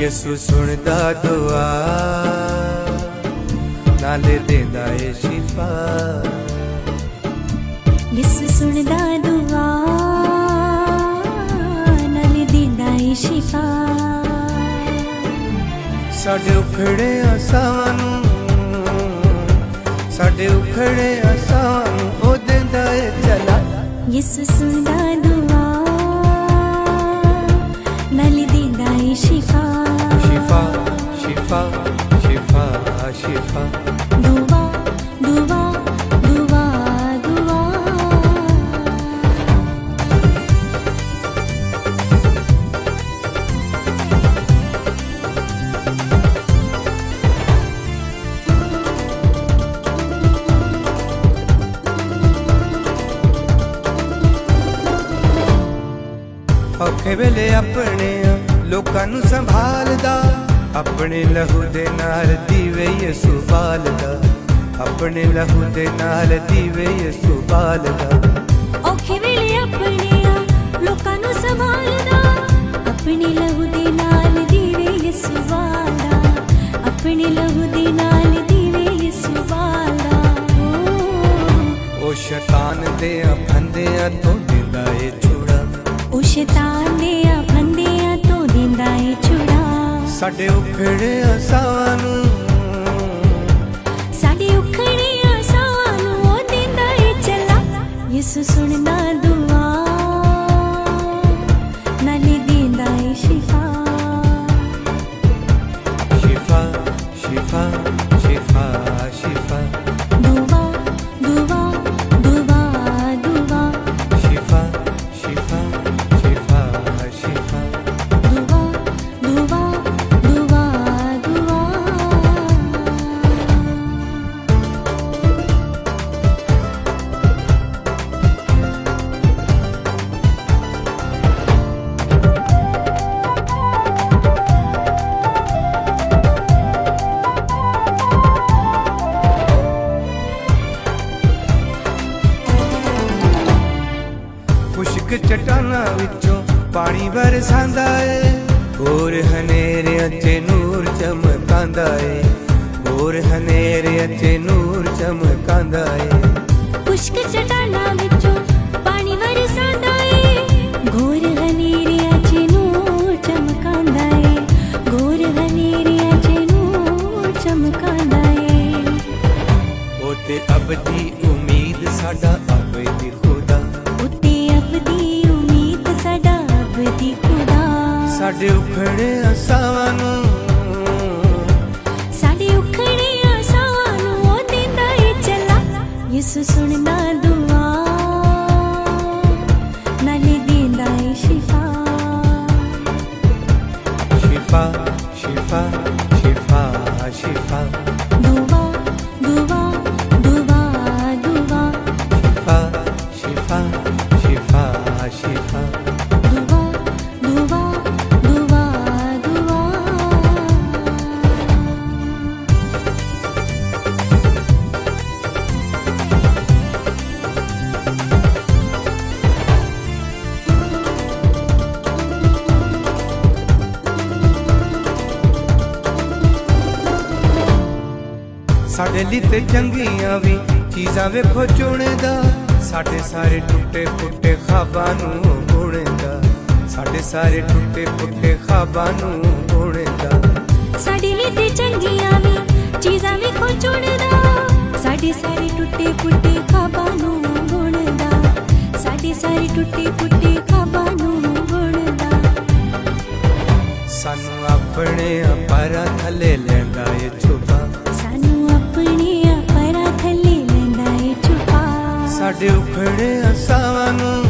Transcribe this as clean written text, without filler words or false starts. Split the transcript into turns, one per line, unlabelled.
यसू सुनदा दुआ नाले देंदा ए शिफा।
यसू सुनदा दुआ नाले देंदा ए शिफा।
साडे उखड़े आसां नूं साडे उखड़े आसां नूं ओ देंदा ए चला।
यसू सुनदा दुआ नाले देंदा ए शिफा।
शिफा शिफा शिफा शिफा।
दुआ दुआ दुआ दुआ।
औखे वेले अपने लोकां नूं संभालदा, अपने लहू दे नाल दीवे यसू बालदा, अपने लहू दे नाल दीवे यसू बालदा।
औखे वेले अपने लोकां नूं संभालदा, अपने लहू दे नाल दीवे यसू बालदा, अपने लहू दे नाल दीवे यसू बालदा।
ओ शैतान दे फंदियां तो दिंदा ए छुड़ा,
ओ शैतान दे फंदियां तो दिंदा ए छुड़ा।
साडे उखड़े आसां नूं
साडे उखड़े आसां नूं ओ दिंदा ए चला। यसू सुनदा दुआ नाले दिंदा ए शिफा।
शिफा शिफा शिफा शिफा।
दुआ दुआ दुआ दुआ।
शिफा शिफा शिफा शिफा।
दुआ दुआ दुआ दुआ।
खुश्क चट्टानां विचों पानी बरसांदा ए, होर हनेरियां च नूर चमकांदा ए, होर हनेरियां च नूर चमकांदा ए।
खुश्क चट्टानां विचों पानी बरसांदा ए, घोर हनेरियां च नूर चमकांदा ए, घोर हनेरियां च नूर चमकांदा ए।
ओ ते अबदी उम्मीद साडा अबदी खुदा,
उते अबदी उम्मीद साडा अबदी खुदा।
साडे उखड़े आसां नूं
साडे उखड़े आसां नूं ओ दिंदा ए चला। यसू सुनदा दुआ नाले दिंदा ए शिफा।
शिफा शिफा शिफा शिफा।
दुआ दुआ दुआ दुआ।
शिफा शिफा शिफा शिफा।
दुआ दुआ दुआ दुआ।
साडे लिए ते चंगियां भी चीज़ां वेखो चुनदा, साडे सारे टुटे फुटे ख्वाबां नूं बुणदा, साडे सारे टुटे फुटे ख्वाबां नूं बुणदा।
साडे लिए ते चंगियां भी चीज़ां वेखो चुनदा, साडे सारे टुटे फुटे ख्वाबां नूं बुणदा, साडे सारे टुटे फुटे ख्वाबां नूं बुणदा।
सानू अपने पैरां थल्ले लैंदा ए छुपा,
सानू अपने पैरां थल्ले लैंदा ए छुपा।
साडे उखड़े आसां नूं